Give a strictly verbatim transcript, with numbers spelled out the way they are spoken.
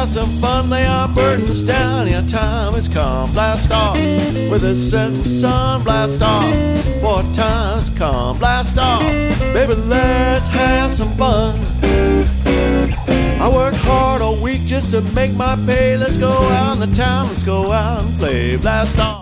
have some fun, lay our burdens down. Your time has come, blast off with a setting sun, blast off. For time has come, blast off. Baby, let's have some fun. I work hard all week just to make my pay. Let's go out in the town, let's go out and play, blast off.